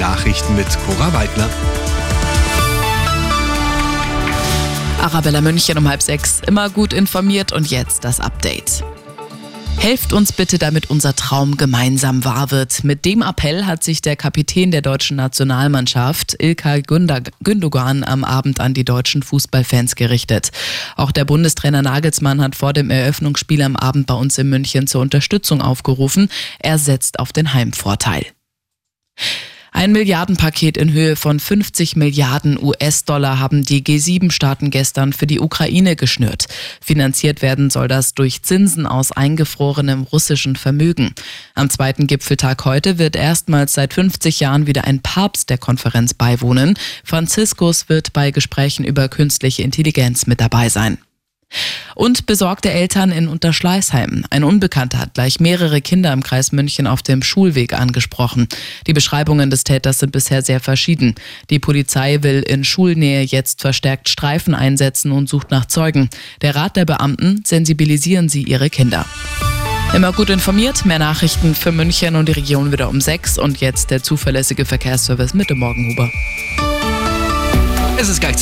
Nachrichten mit Cora Weidner. Arabella München um 5:30. Immer gut informiert und jetzt das Update. Helft uns bitte, damit unser Traum gemeinsam wahr wird. Mit dem Appell hat sich der Kapitän der deutschen Nationalmannschaft, İlkay Gündoğan, am Abend an die deutschen Fußballfans gerichtet. Auch der Bundestrainer Nagelsmann hat vor dem Eröffnungsspiel am Abend bei uns in München zur Unterstützung aufgerufen. Er setzt auf den Heimvorteil. Ein Milliardenpaket in Höhe von 50 Milliarden US-Dollar haben die G7-Staaten gestern für die Ukraine geschnürt. Finanziert werden soll das durch Zinsen aus eingefrorenem russischen Vermögen. Am zweiten Gipfeltag heute wird erstmals seit 50 Jahren wieder ein Papst der Konferenz beiwohnen. Franziskus wird bei Gesprächen über künstliche Intelligenz mit dabei sein. Und besorgte Eltern in Unterschleißheim. Ein Unbekannter hat gleich mehrere Kinder im Kreis München auf dem Schulweg angesprochen. Die Beschreibungen des Täters sind bisher sehr verschieden. Die Polizei will in Schulnähe jetzt verstärkt Streifen einsetzen und sucht nach Zeugen. Der Rat der Beamten: sensibilisieren Sie Ihre Kinder. Immer gut informiert, mehr Nachrichten für München und die Region wieder um 6. Und jetzt der zuverlässige Verkehrsservice mit dem Morgenhuber. Es ist gleich